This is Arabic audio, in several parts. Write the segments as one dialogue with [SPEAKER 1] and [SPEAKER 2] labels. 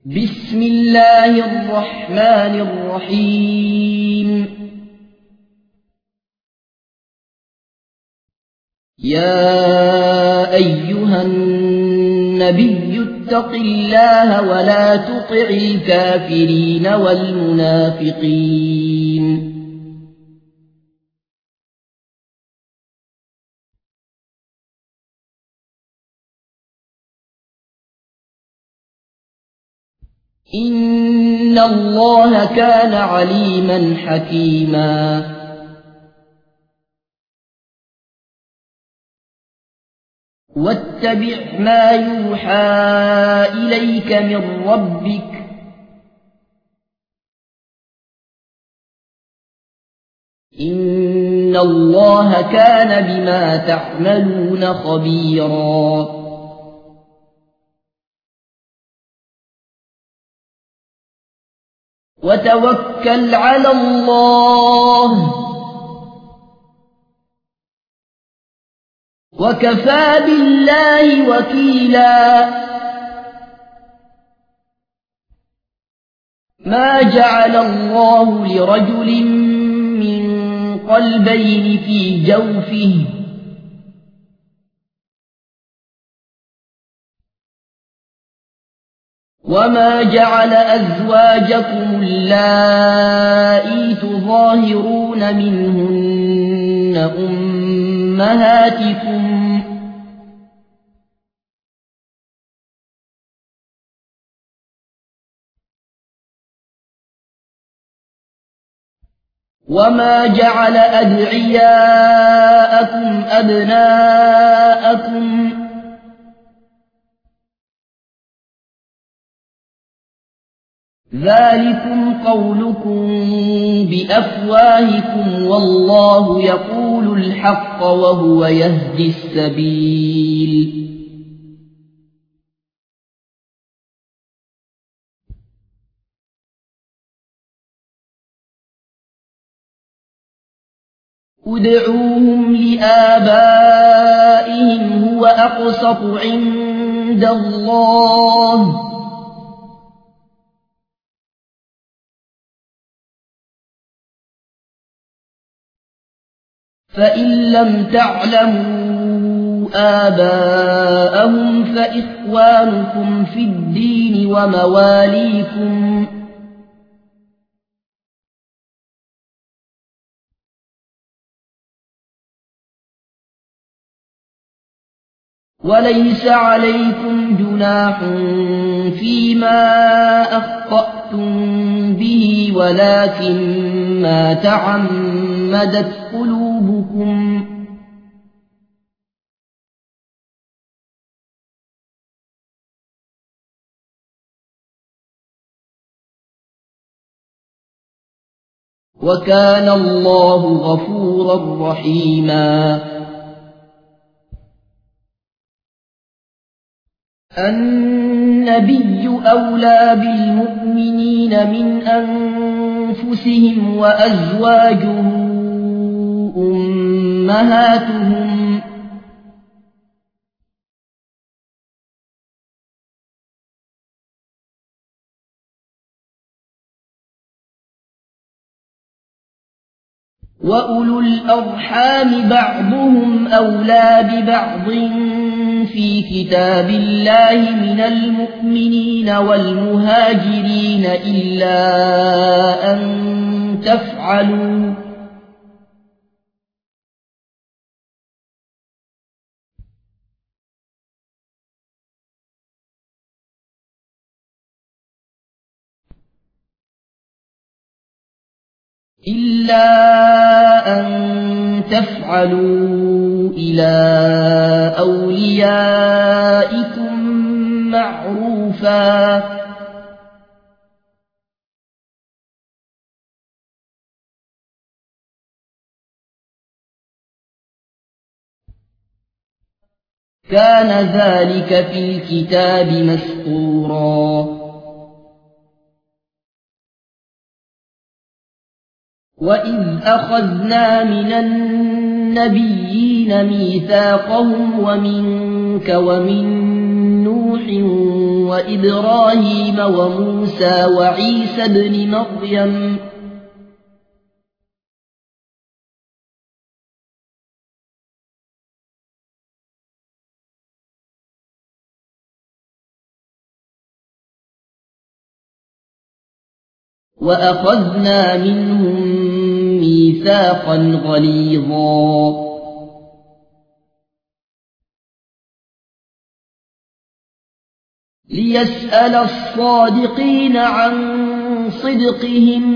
[SPEAKER 1] بسم الله الرحمن الرحيم يا أيها النبي اتق الله ولا تطع الكافرين والمنافقين إن الله كان عليما حكيما واتبع ما يوحى إليك من ربك إن الله كان بما تعملون خبيرا وتوكل على الله وكفى بالله وكيلا ما جعل الله لرجل من قلبين في جوفه وما جعل أزواجكم اللائي تظاهرون منهن أمهاتكم وما جعل أدعياءكم أبناءكم ذلكم قولكم بأفواهكم والله يقول الحق وهو يهدي السبيل ادعوهم لآبائهم هو أقسط عند الله فإن لم تعلموا آباءهم فإخوانكم في الدين ومواليكم وليس عليكم جناح فيما أخطأتم به ولكن ما تعمدت قلوبكم وكان الله غفورا رحيما النبي أولى بالمؤمنين من أنفسهم وأزواجه أمهاتهم وأولو الأرحام بعضهم أولى ببعض في كتاب الله من المؤمنين والمهاجرين إلا أن تفعلوا إلى أوليائكم معروفا كان ذلك في الكتاب مسطورا وإذ أخذنا من النبيين ميثاقهم ومنك ومن نوح نوح وإبراهيم وموسى وعيسى ابن مريم وأخذنا منهم ميثاقا غليظا ليسأل الصادقين عن صدقهم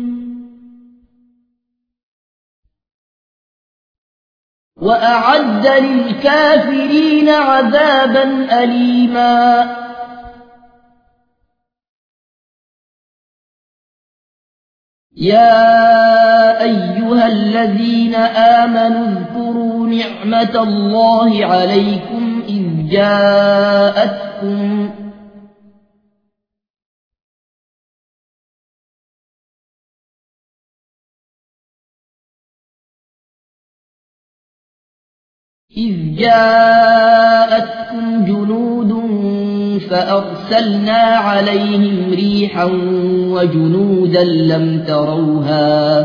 [SPEAKER 1] وأعد للكافرين عذابا أليما يا أيها الذين آمنوا اذكروا نعمة الله عليكم إذ جاءتكم جنود فأرسلنا عليهم ريحا وجنودا لم تروها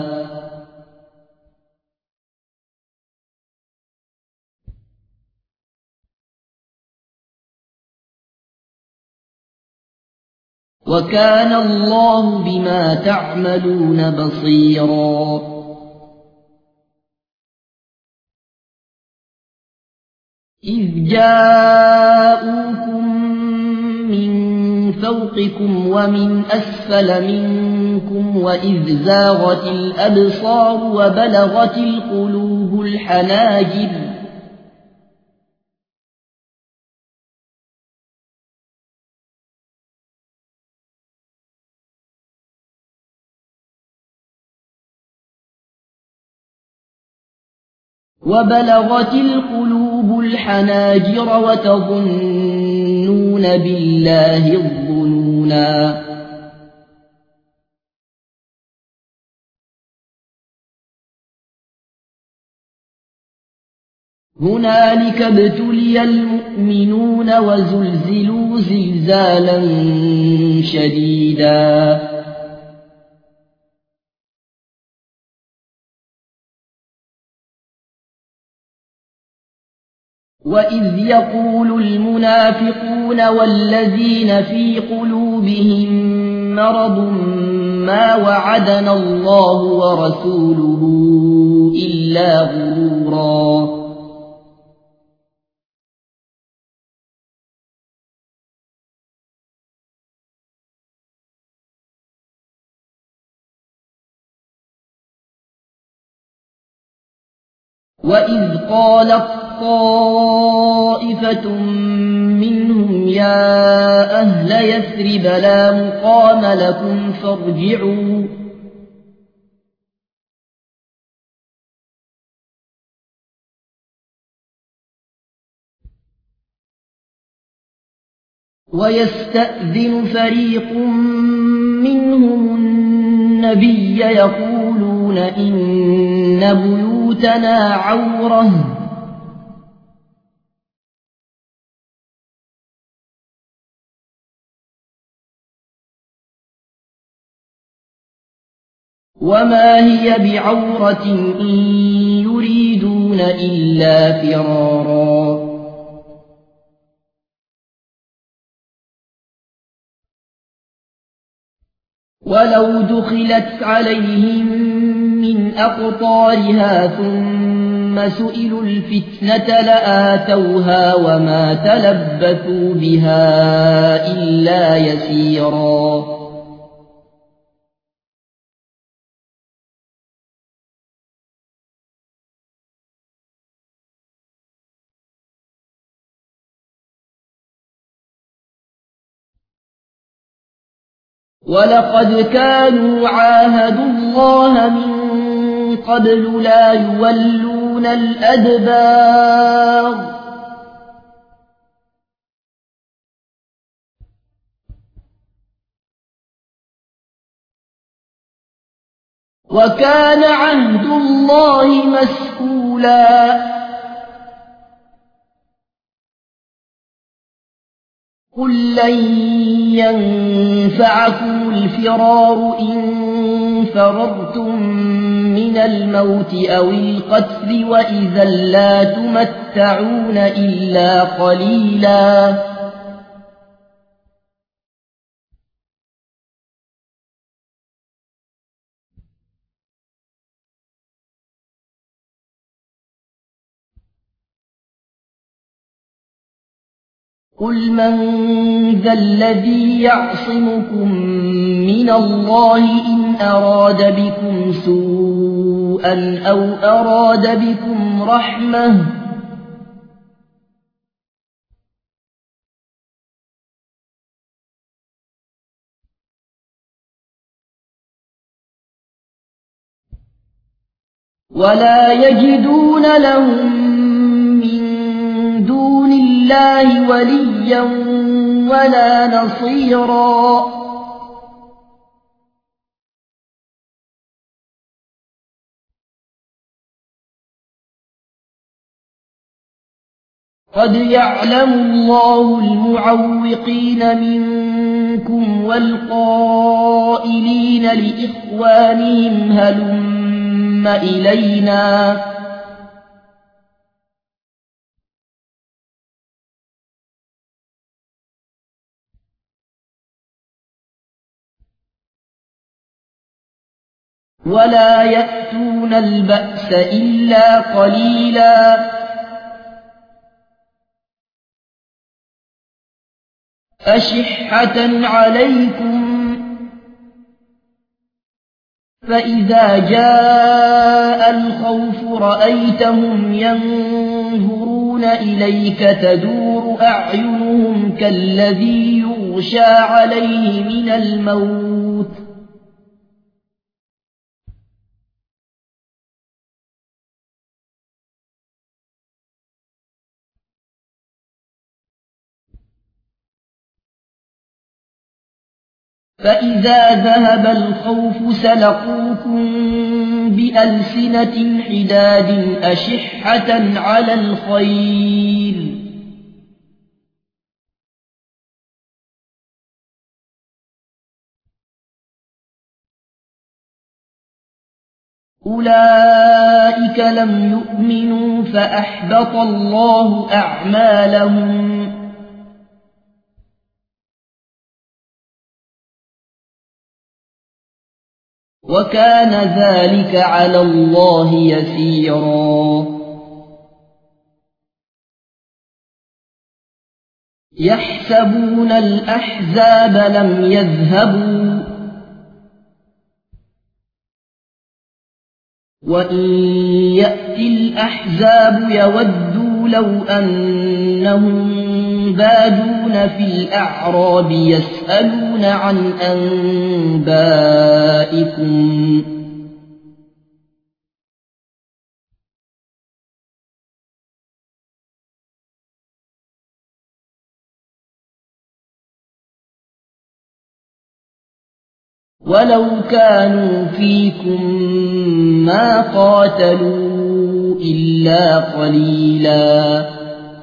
[SPEAKER 1] وكان الله بما تعملون بصيرا إذ جاءوكم من فوقكم ومن أسفل منكم وإذ زاغت الأبصار وبلغت القلوب الحناجر وتظنون بالله الظنونا هنالك ابتلي المؤمنون وزلزلوا زلزالا شديدا وإذ يقول المنافقون والذين في قلوبهم مرض ما وعدنا الله ورسوله إلا غرورا وإذ قالت طائفة منهم يا أهل يثرب لا مقام لكم فارجعوا ويستأذن فريق منهم النبي يقولون إن بيوتنا عورة وما هي بعورة إن يريدون إلا فرارا ولو دخلت عليهم من أقطارها ثم سئلوا الفتنة لآتوها وما تلبثوا بها إلا يسيرا ولقد كانوا عاهدوا الله من قبل لا يولون الأدبار وكان عهد الله مسئولا قل لن ينفعكم الفرار إن فررتم من الموت أو القتل وإذا لا تمتعون إلا قليلا قل من ذا الذي يعصمكم من الله إن أراد بكم سوءا أو أراد بكم رحمة ولا يجدون لهم من دون الله وليا ولا نصيرا قد يعلم الله المعوقين منكم والقائلين لإخوانهم هلم إلينا ولا يأتون البأس إلا قليلا أشحة عليكم فإذا جاء الخوف رأيتهم ينظرون إليك تدور أعينهم كالذي يغشى عليه من الموت فإذا ذهب الخوف سلقوكم بألسنة حداد أشحة على الخير أولئك لم يؤمنوا فأحبط الله أعمالهم وكان ذلك على الله يسيرا يحسبون الأحزاب لم يذهبوا وإن يأتي الأحزاب يودوا لو أنهم بادون في الأعراب يسألون عن أنبائكم ولو كانوا فيكم ما قاتلوا إلا قليلا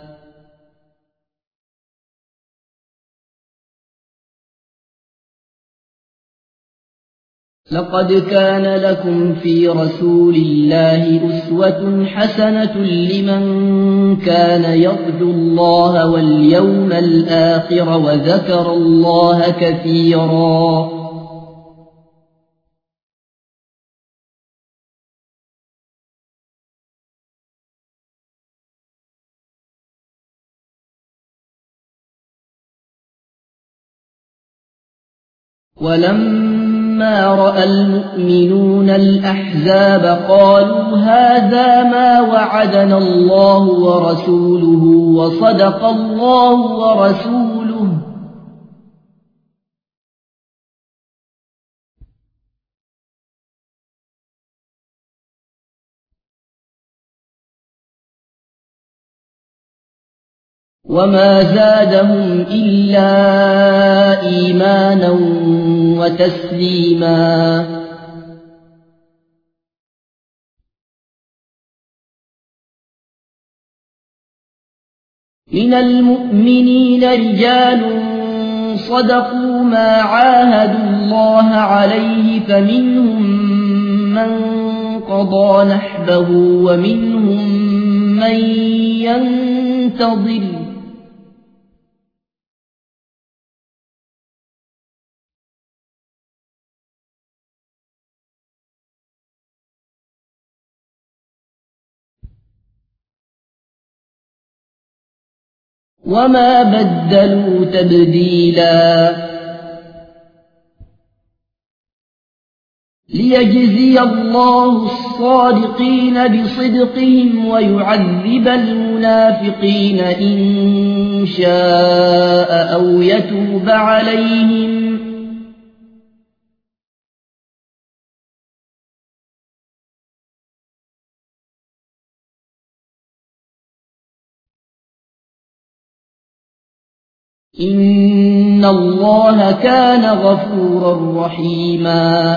[SPEAKER 1] لقد كان لكم في رسول الله أسوة حسنة لمن كان يرجو الله واليوم الآخر وذكر الله كثيرا ولما رأى المؤمنون الأحزاب قالوا هذا ما وعدنا الله ورسوله وصدق الله ورسوله وما زادهم إلا إيمانا وتسليما من المؤمنين رجال صدقوا ما عاهدوا الله عليه فمنهم من قضى نحبه ومنهم من ينتظر وما بدلوا تبديلا ليجزي الله الصادقين بصدقهم ويعذب المنافقين إن شاء أو يتوب عليهم إن الله كان غفورا رحيما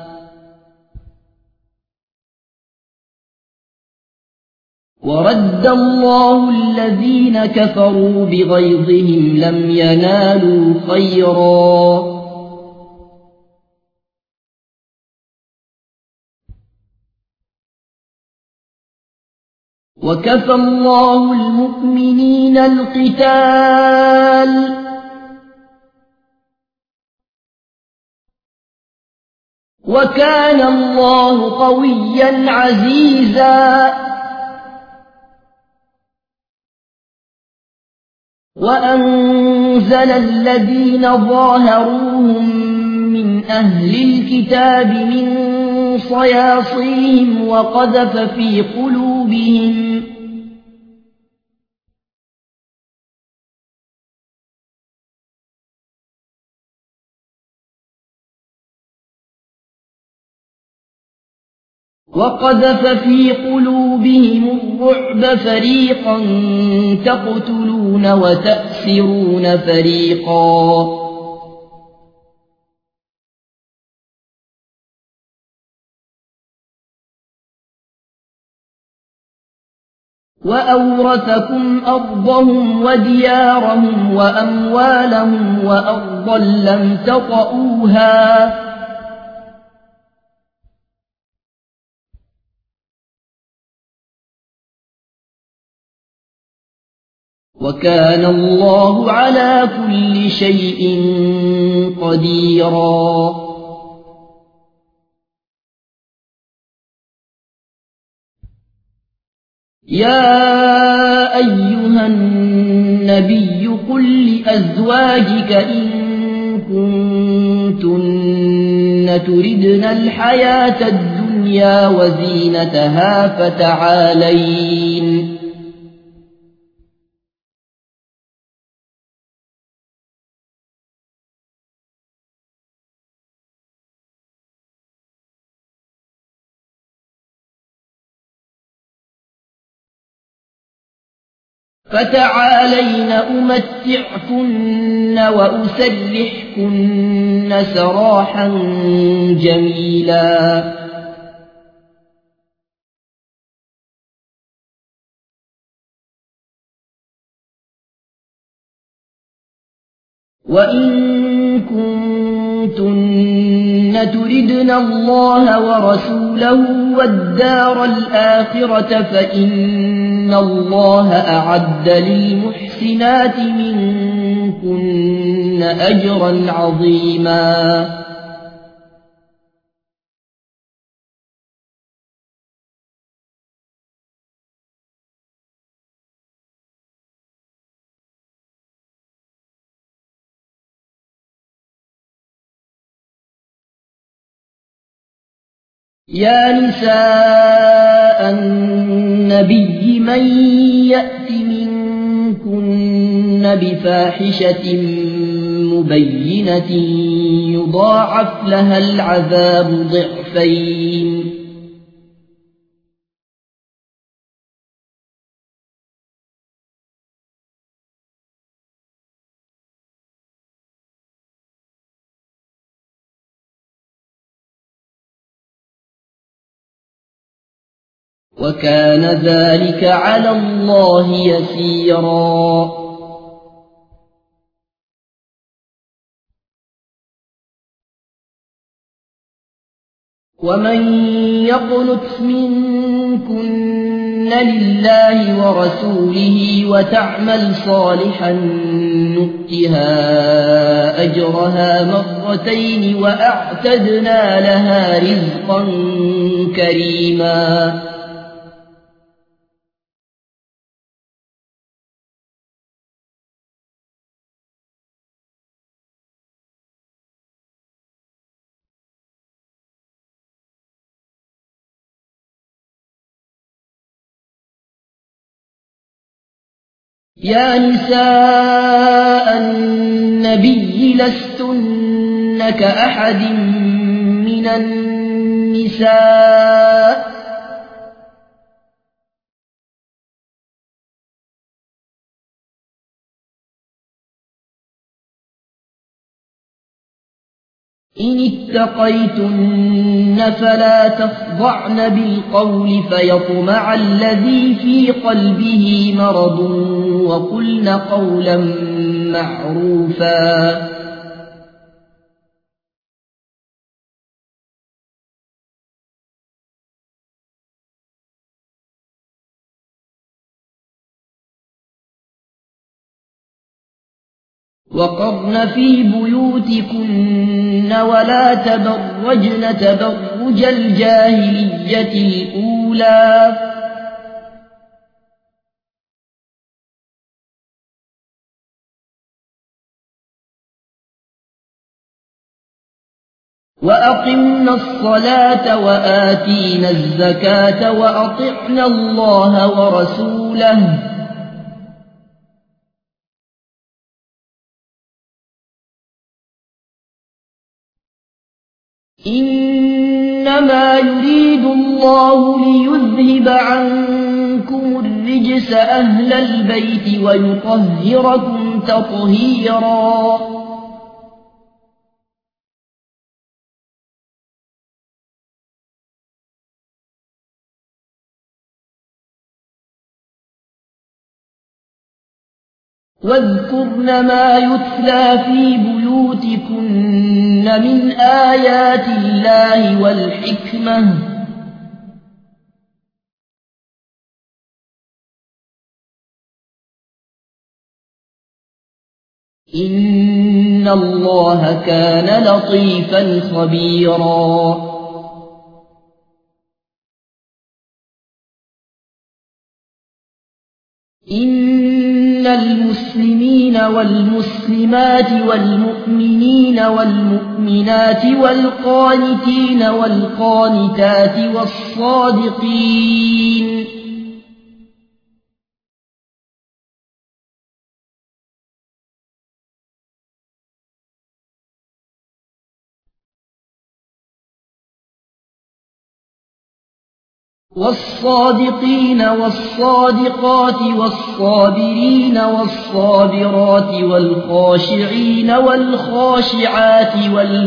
[SPEAKER 1] ورد الله الذين كفروا بغيظهم لم ينالوا خيرا وكفى الله المؤمنين القتال وكان الله قويا عزيزا وأنزل الذين ظاهروهم من أهل الكتاب من صياصيهم وقذف في قلوبهم الرعب فريقا تقتلون وتأسرون فريقا وأورثكم أرضهم وديارهم وأموالهم وأرضا لم تطئوها وكان الله على كل شيء قديرا يا أيها النبي قل لأزواجك إن كنتن تردن الحياة الدنيا وزينتها فتعالين أمتعكن وأسرحكن سراحا جميلا وإن كنتن تردن الله ورسوله والدار الآخرة فإن الله أعد للمحسنات منكن أجرا عظيما يا نساء النبي من يأت منكن بفاحشة مبينة يضاعف لها العذاب ضعفين وكان ذلك على الله يسيرا ومن يقنت منكن لله ورسوله وتعمل صالحا نؤتها أجرها مرتين وأعتدنا لها رزقا كريما يا نساء النبي لستن كأحد من النساء إن اتقيتن فلا تخضعن بالقول فيطمع الذي في قلبه مرض وقلن قولا معروفا وقرن في بيوتكن ولا تبرجن تبرج الجاهلية الأولى وأقمنا الصلاة وآتينا الزكاة وأطعنا الله ورسوله إنما يريد الله ليذهب عنكم الرجس أهل البيت ويطهركم تطهيرا واذكرن ما يتلى في بيوتكن من آيات الله والحكمة إن الله كان لطيفا خبيرا إن المسلمين والمسلمات والمؤمنين والمؤمنات والقانتين والقانتات والصادقين والصادقين والصادقات والصابرين والصابرات والخاشعين والخاشعات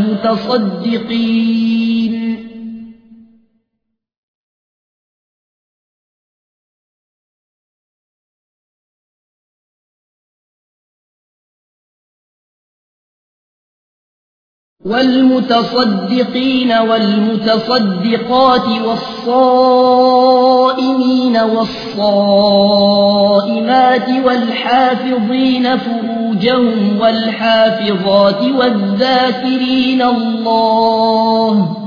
[SPEAKER 1] والمتصدقين والمتصدقين والمتصدقات والصائمين والصائمات والحافظين فروجهم والحافظات والذاكرين الله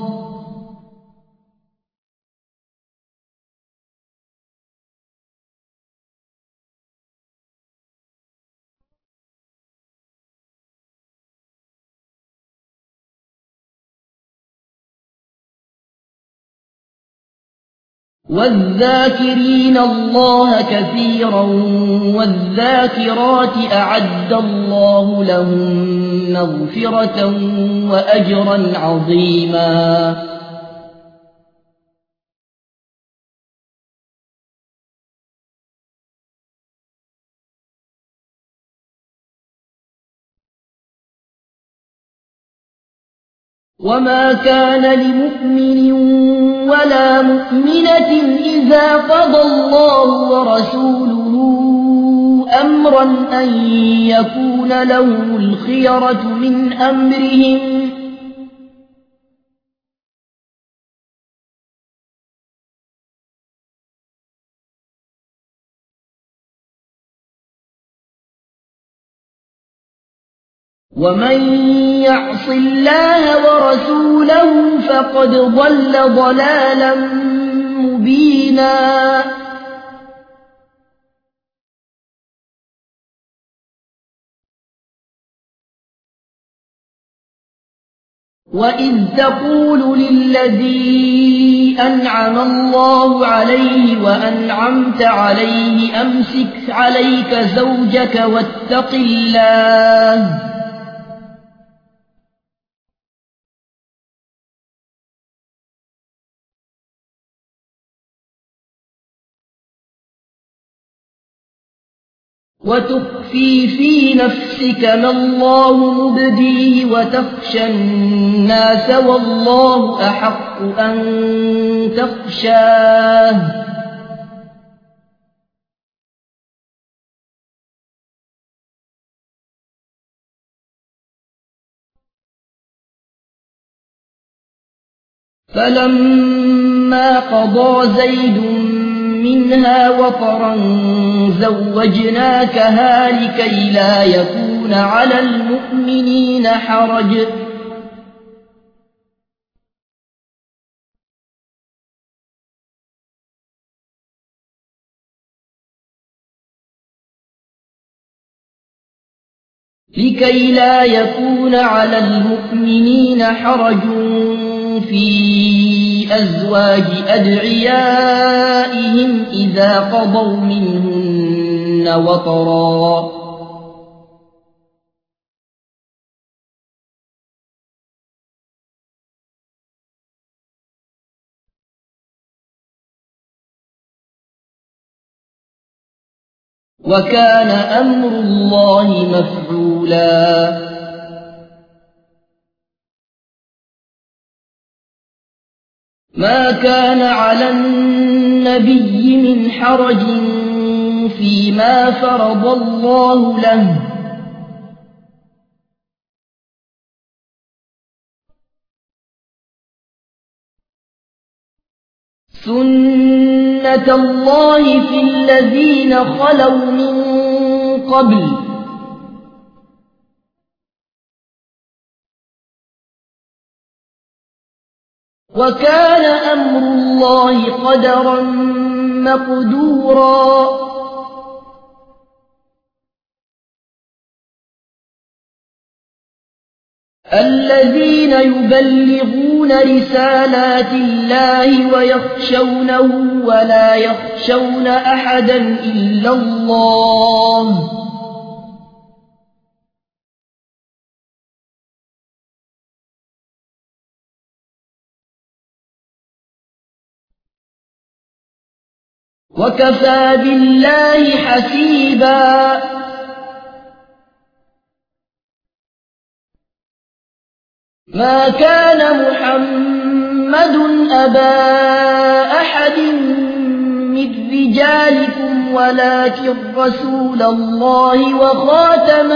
[SPEAKER 1] والذاكرين الله كثيرا والذاكرات أعد الله لهم مغفرة وأجرا عظيما وما كان لمؤمن ولا مؤمنة إذا قضى الله ورسوله أمرا أن يكون لهم الخيرة من أمرهم ومن يعص الله ورسوله فقد ضل ضلالا مبينا وإذ تقول للذي أنعم الله عليه وأنعمت عليه أمسك عليك زوجك واتق الله وتخفي في نفسك ما الله مبديه وتخشى الناس والله أحق أن تخشاه فلما قضى زيد منها وطرا زوجناكها لكي لا يكون على المؤمنين حرج في أزواج أدعيائهم إذا قضوا منهن وطرا وكان أمر الله مفعولا ما كان على النبي من حرج فيما فرض الله له سنة الله في الذين خلوا من قبل وكان أمر الله قدرا مقدورا الذين يبلغون رسالات الله ويخشونه ولا يخشون أحدا إلا الله وكفى بالله حسيبا ما كان محمد أبا أحد من رجالكم ولكن رسول الله وخاتم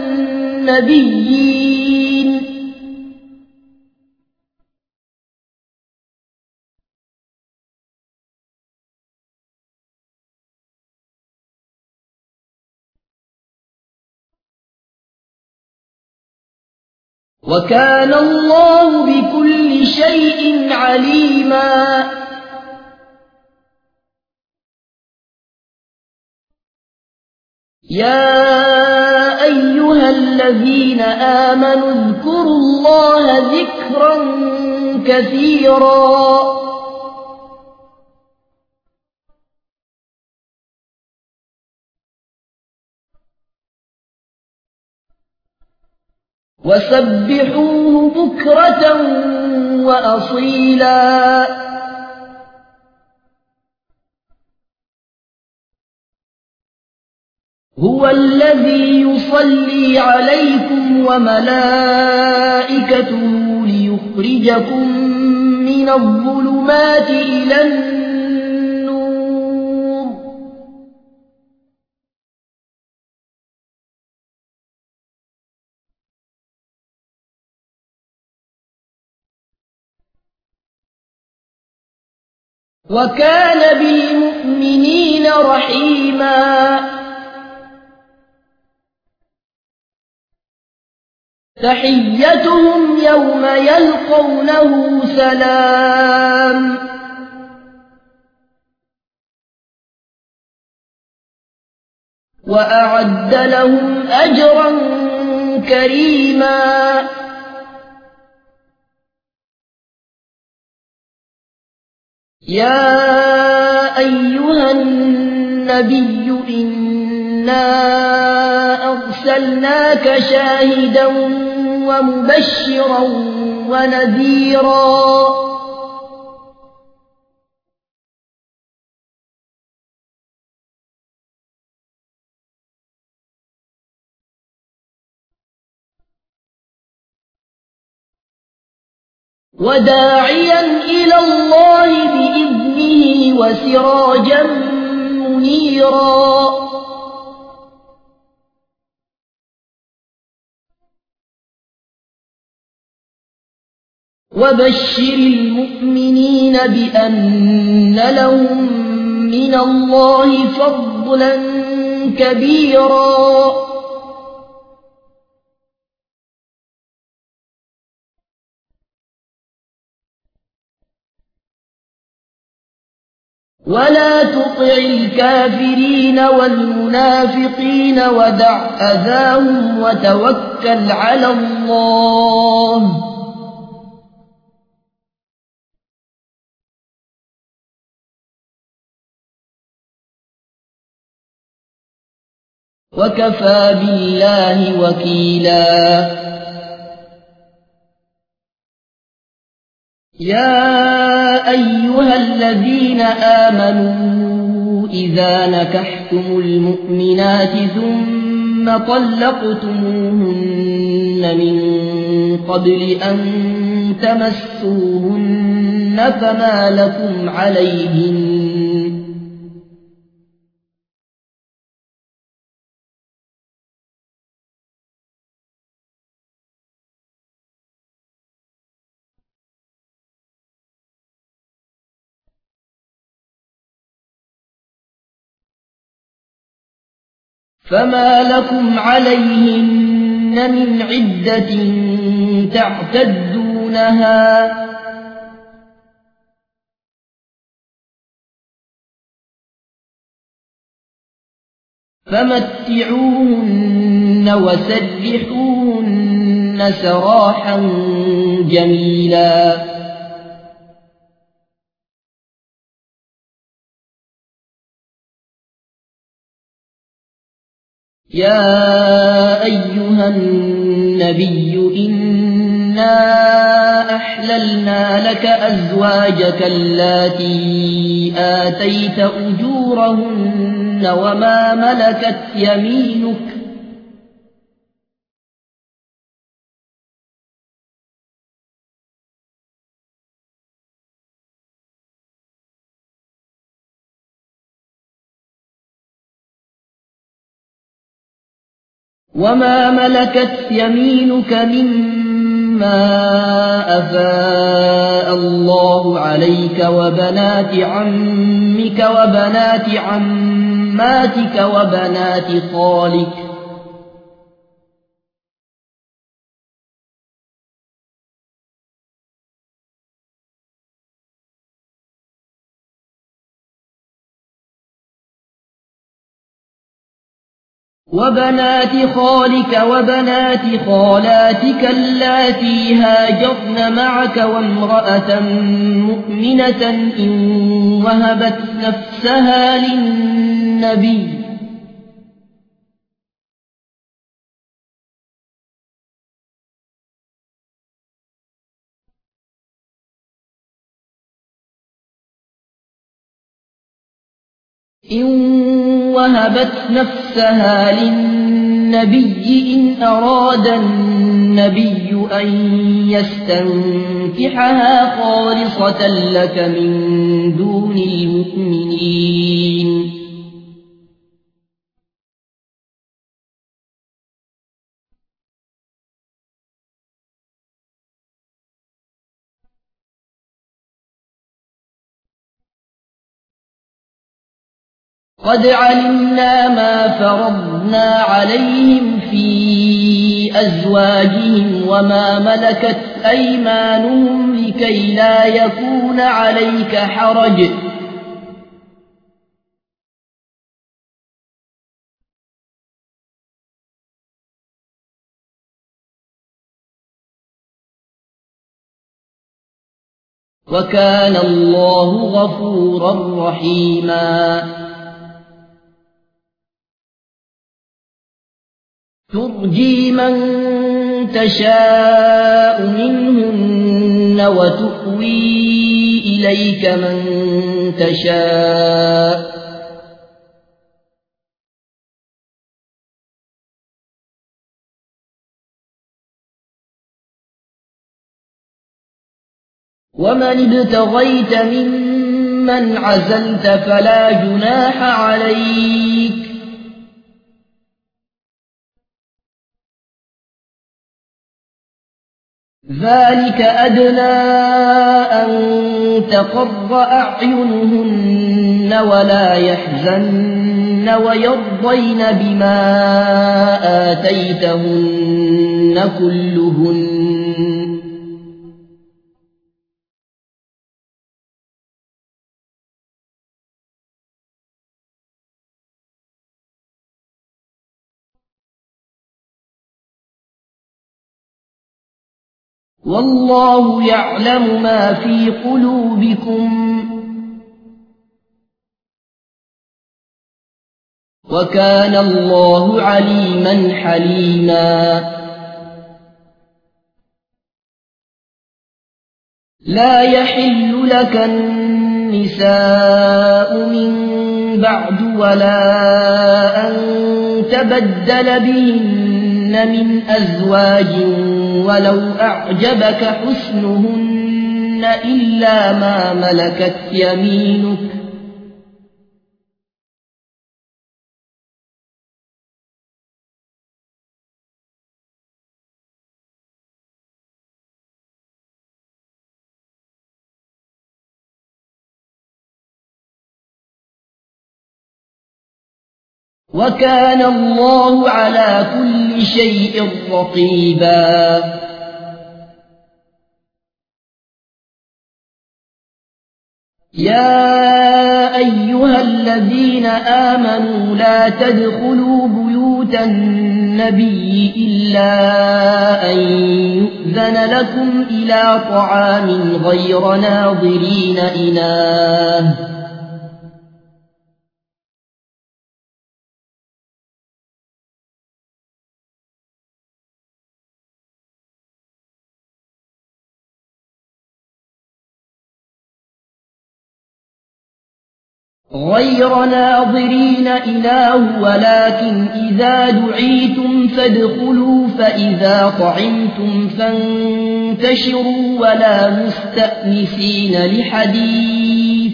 [SPEAKER 1] النبيين وكان الله بكل شيء عليما يا أيها الذين آمنوا اذكروا الله ذكرا كثيرا وسبحوه بكرة وأصيلا هو الذي يصلي عليكم وملائكته ليخرجكم ليخرجكم من الظلمات إلى النور وكان بالمؤمنين رحيما تحيتهم يوم يلقونه سلام وأعد لهم أجرا كريما يا أيها النبي إنا أرسلناك شاهدا ومبشرا ونذيرا وداعيا إلى الله بإذنه وسراجا منيرا وبشر المؤمنين بأن لهم من الله فضلا كبيرا ولا تطع الكافرين والمنافقين ودع أذاهم وتوكل على الله وكفى بالله وكيلا يا أيها الذين آمنوا إذا نكحتم المؤمنات ثم طلقتموهن من قبل أن تمسوهن فما لكم عليهن من عدة تعتدونها فمتعوهن وسرحوهن سراحا جميلا يا أيها النبي إنا أحللنا لك أزواجك اللاتي آتيت أجورهن وما ملكت يمينك مما أفاء الله عليك وبنات عمك وبنات عماتك وبنات خالك وبنات خالاتك اللاتي هاجرن معك وامرأة مؤمنة إن وهبت نفسها للنبي إن أراد النبي أن يستنكحها خالصة لك من دون المؤمنين. قد علمنا ما فرضنا عليهم في أزواجهم وما ملكت أيمانهم لكي لا يكون عليك حرج. وكان الله غفورا رحيما. ترجي من تشاء منهن وتؤوي إليك من تشاء ومن ابتغيت ممن عزلت فلا جناح عليك ذلك أدنى أن تقر أعينهن ولا يحزن ويرضين بما آتيتهن كلهن والله يعلم ما في قلوبكم وكان الله عليما حليما. لا يحل لك النساء من بعد ولا أن تبدل بهن من أزواج ولو أعجبك حسنهن إلا ما ملكت يمينك وكان الله على كل شيء رقيبا. يا أيها الذين آمنوا لا تدخلوا بيوت النبي إلا أن يؤذن لكم إلى طعام غير ناظرين إناه غير ناظرين إناه ولكن إذا دعيتم فادخلوا فإذا طعمتم فانتشروا ولا مستأنسين لحديث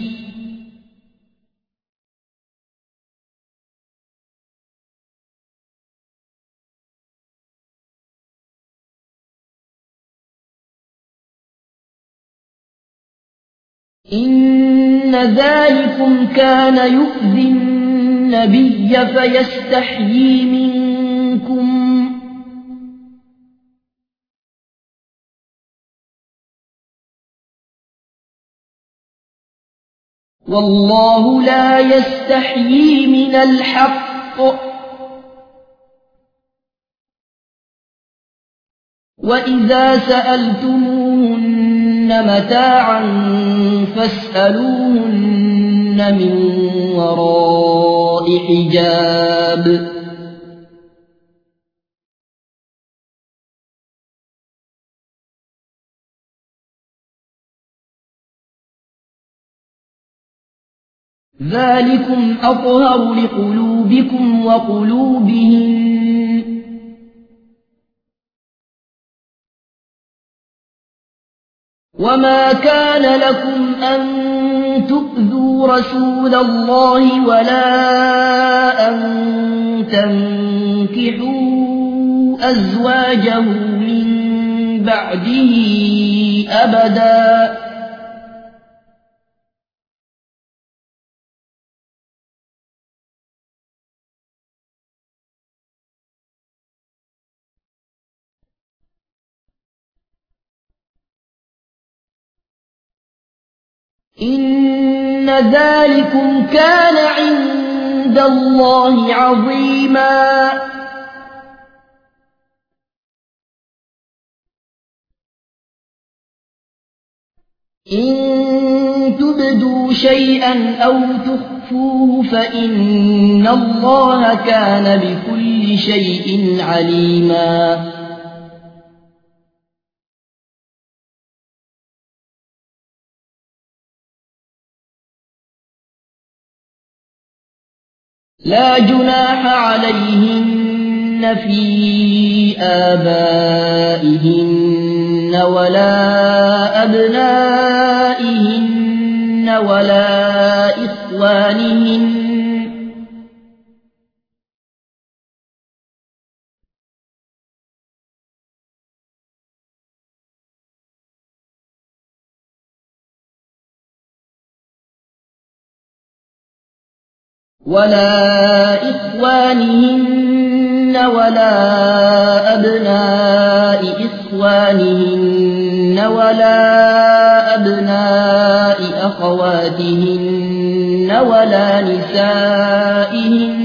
[SPEAKER 1] إن ذلكم كان يؤذي النبي فيستحيي منكم والله لا يستحيي من الحق وإذا سألتموهن متاعا فاسألوهن من وراء حجاب ذلكم أطهر لقلوبكم وقلوبهم وما كان لكم أن تؤذوا رسول الله ولا أن تنكحوا أزواجه من بعده أبدا إن ذلكم كان عند الله عظيما إن تبدوا شيئا أو تخفوه فإن الله كان بكل شيء عليما لا جناح عليهن في آبائهن ولا أبنائهن ولا إخوانهن ولا أبناء إخوانهن ولا أبناء أخواتهن ولا نسائهن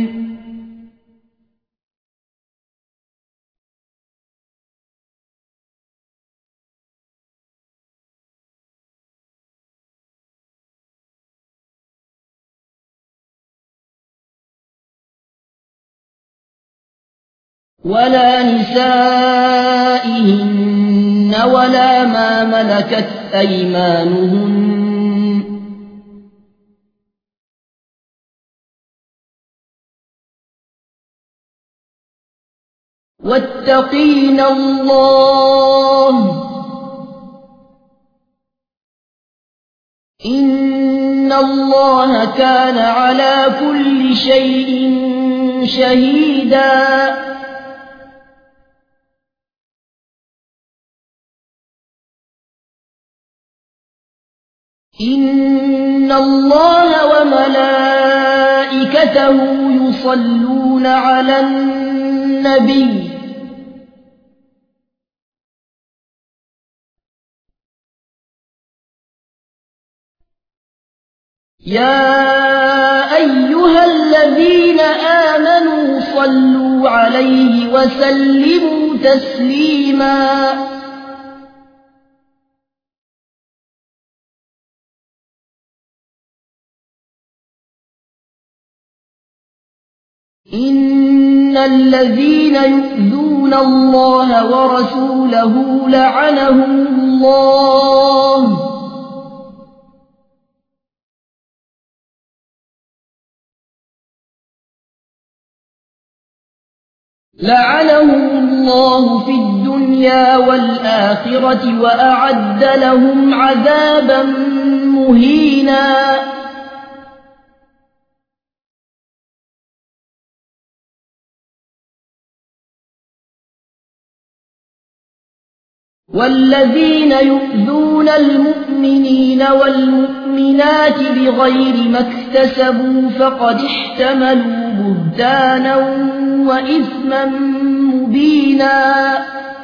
[SPEAKER 1] ولا ما ملكت أيمانهن واتقين الله إن الله كان على كل شيء شهيدا إن الله وملائكته يصلون على النبي يا أيها الذين آمنوا صلوا عليه وسلموا تسليما إن الذين يؤذون الله ورسوله لعنهم الله في الدنيا والآخرة وأعد لهم عذابا مهينا والذين يؤذون المؤمنين والمؤمنات بغير ما اكتسبوا فقد احتملوا بهتانا وإثما مبينا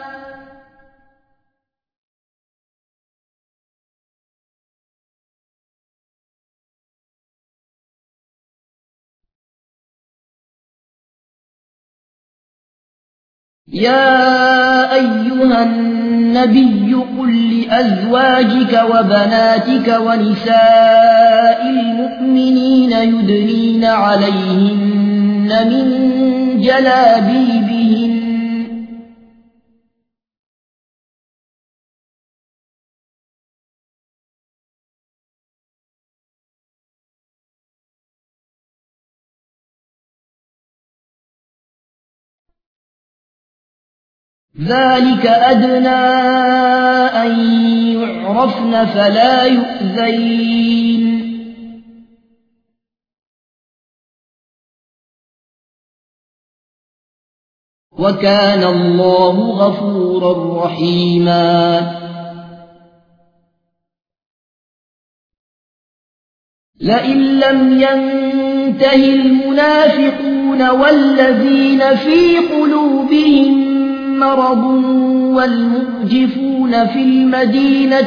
[SPEAKER 1] يا أيها النبي قل لأزواجك وبناتك ونساء المؤمنين يدنين عليهن من جلابيبهن ذلك أدنى أن يخافن فلا يؤذين وكان الله غفورا رحيما لئن لم ينته المنافقون والذين في قلوبهم مرض والمرجفون في المدينة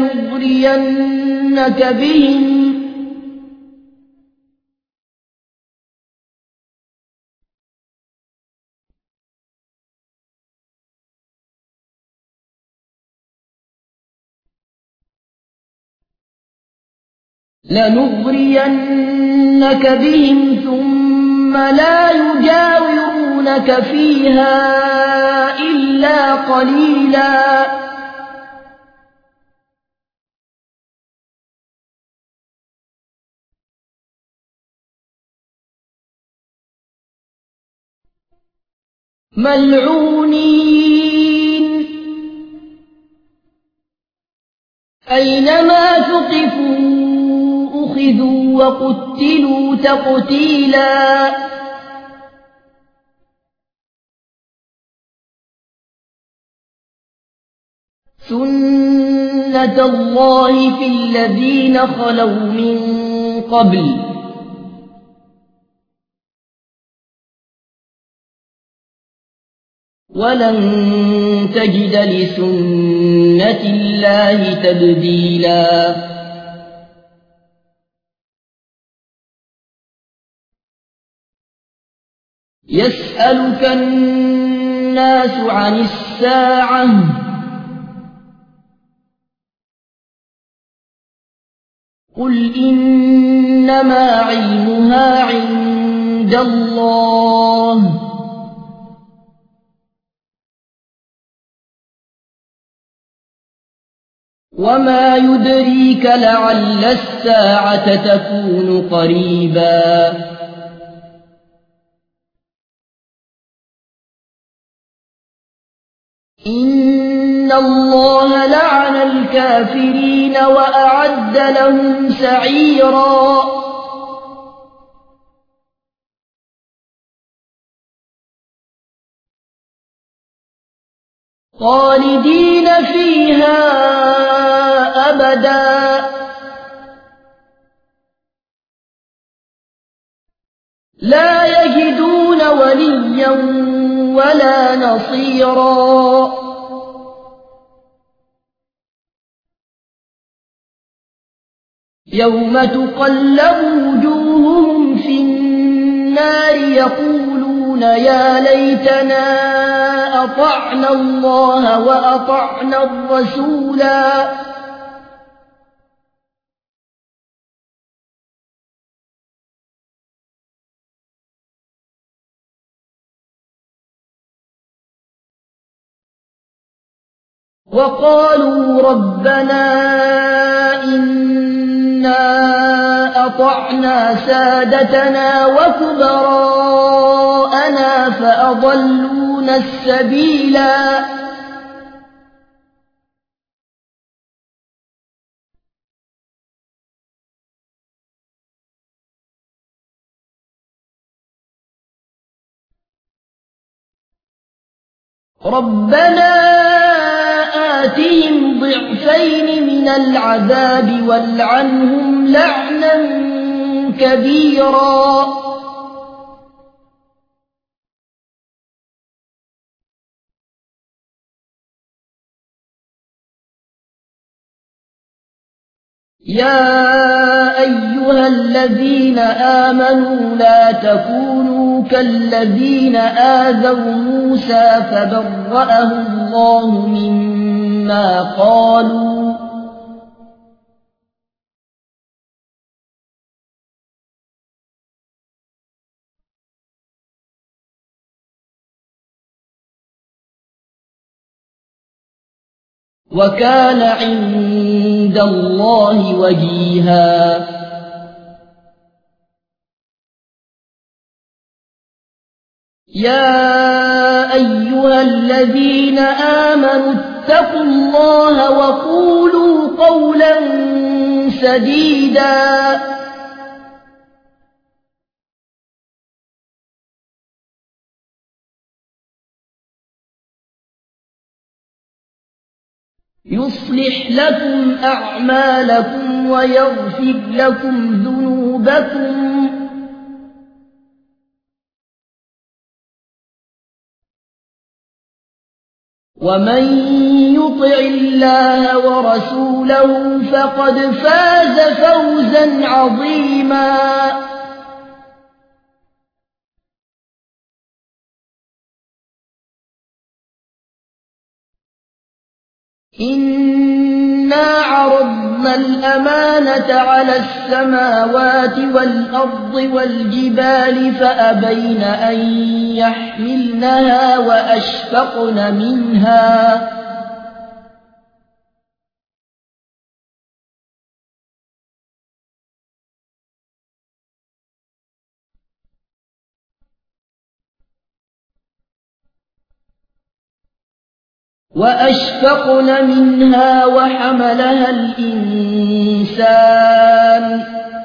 [SPEAKER 1] لنغرينك بهم ثم لا يجاورونك فيها إلا قليلا ملعونين أينما ثقفوا أخذوا وقتلوا تقتيلا سنة الله في الذين خلوا من قبل ولن تجد لسنة الله تبديلا يسألك الناس عن الساعة قل إنما علمها عند الله وما يدريك لعل الساعة تكون قريبا إن الله لعن الكافرين وأعد لهم سعيرا خالدين فيها أبدا لا يجدون وليا ولا نصيرا يوم تقلب وجوههم في النار يقولون يا ليتنا أطعنا الله وأطعنا الرسولا وقالوا ربنا إنا أطعنا سادتنا وكبراءنا فأضلونا السبيلا ربنا آتهم ضعفين من العذاب والعنهم لعنا كبيرا يا أيها الذين آمنوا لا تكونوا كالذين آذوا موسى فبرأه الله مما قالوا وكان عند الله وجيها يا أيها الذين آمنوا اتقوا الله وقولوا قولا سديدا يصلح لكم أعمالكم ويغفر لكم ذنوبكم ومن يطع الله ورسوله فقد فاز فوزا عظيما إنا عرضنا الأمانة على السماوات والأرض والجبال فأبين أن يحملنها وأشفقن منها وحملها الإنسان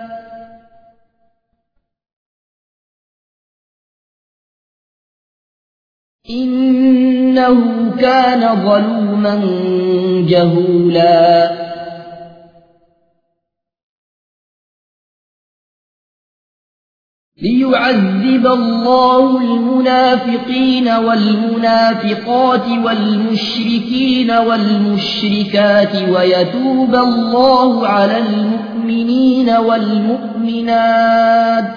[SPEAKER 1] إنه كان ظلوما جهولا ليعذب الله المنافقين والمنافقات والمشركين والمشركات ويتوب الله على المؤمنين والمؤمنات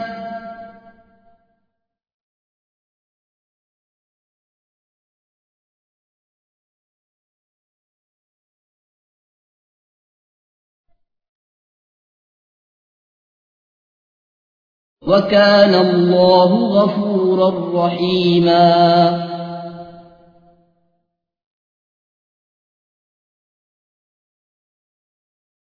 [SPEAKER 1] وكان الله غفورا رحيما